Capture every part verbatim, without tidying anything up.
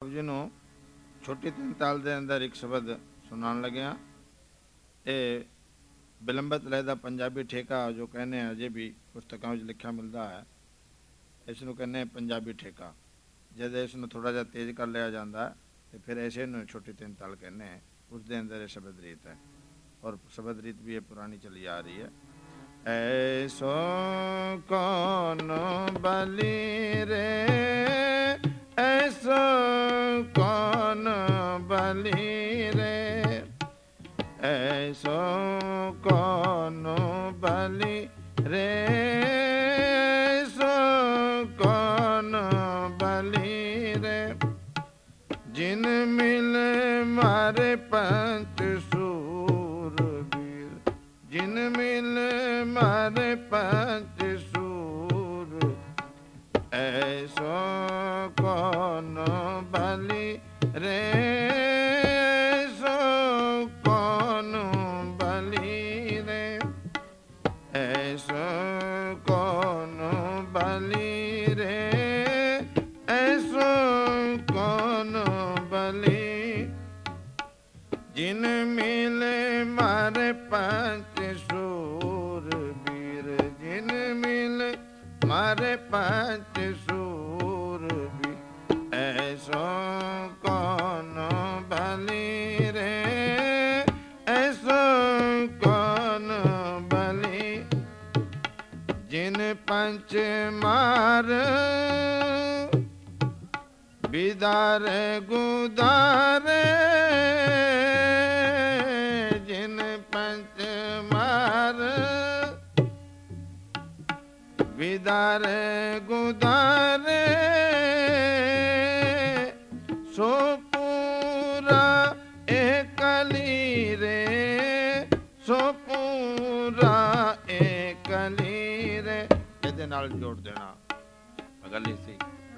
बापू जी ਨੂੰ ਛੋਟੀ ਤਿੰਨ ਤਾਲ ਦੇ ਅੰਦਰ ਇੱਕ ਸ਼ਬਦ ਸੁਣਾਉਣ ਲੱਗਿਆ। ਇਹ ਵਿਲੰਬਤ ਲਹਿ ਦਾ ਪੰਜਾਬੀ ਠੇਕਾ ਜੋ ਕਹਿੰਦੇ ਆ, ਅਜੇ ਵੀ ਪੁਸਤਕਾਂ ਵਿੱਚ ਲਿਖਿਆ ਮਿਲਦਾ ਹੈ। ਇਸ ਨੂੰ ਕਹਿੰਦੇ ਪੰਜਾਬੀ ਠੇਕਾ। ਜਦ ਇਸ ਨੂੰ ਥੋੜ੍ਹਾ ਜਿਹਾ ਤੇਜ਼ ਕਰ ਲਿਆ ਜਾਂਦਾ ਤੇ ਫਿਰ ਐਸੇ ਨੂੰ ਛੋਟੀ ਤਿੰਨ ਤਾਲ ਕਹਿੰਦੇ ਹੈ। ਉਸ ਦੇ ਅੰਦਰ ਇਹ ਸ਼ਬਦ ਰੀਤ ਹੈ और शबद रीत भी ये पुरानी चली आ रही है। ऐसो कौन बलि रे, ऐसो कौन बलि रे, ऐसो कौन बलि रे, ऐसो कौन बलि रे, जिन मिले मारे पंच जिन मिल मारे पंच सूर, ऐसो कौन बलि रे, ऐसो कौन बलि रे, ऐसो कौन बलि रे, ऐसो कौन बलि, जिन मिले मारे पंच मारे पंच सूर भी, ऐसो कौन बलि रे, ऐसो कौन बलि, जिन पंच मार बिदारे गुदारे, जिन पंच मार बिदारे गुदारे, सो पूरा एकली रे, सो पूरा एकली रे। ਇਹਦੇ ਨਾਲ ਜੋੜ ਦੇਣਾ ਅਗਲੀ ਸੀ।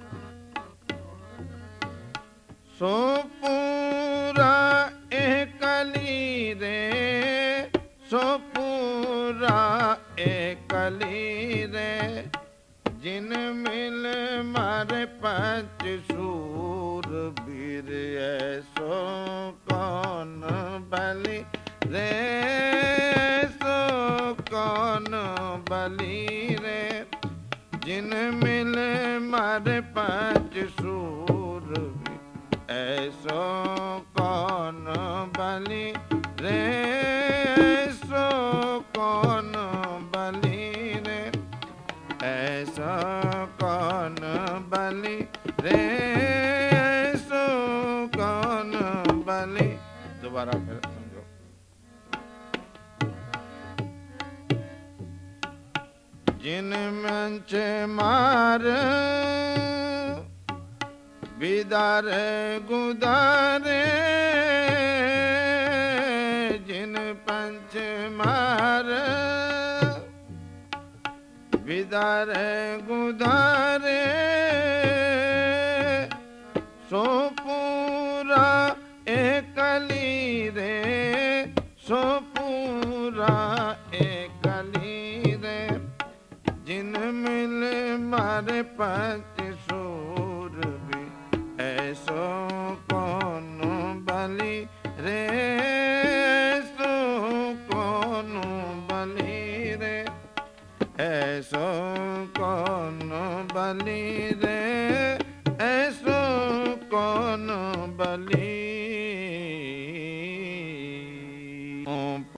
ਸੋ ਪੂਰਾ एकली रे, सो पूरा एकली रे, जिन मिल मारे पंच सूर बीर, ऐसो कौन बलि रे, ऐसो कौन बलि रे, जिन मिल मारे पंच सूर बीर, ऐसो कौन बलि रे, ऐसो कौन बलि रे, ऐसा कौन बलि रे, ऐसो कौन बलि। दोबारा फिर समझो। जिन मंच मार बिदारे गुदारे, जिन पंच मार बिदारे गुदारे, सो पूरा एकली रे, सो पूरा एकली रे, जिन मिल मारे पंच सूर भी, ऐसो कौन बलि रे, ऐसो कौन बलि रे, ऐसो कौन बलि रे, ऐसो कौन बलि।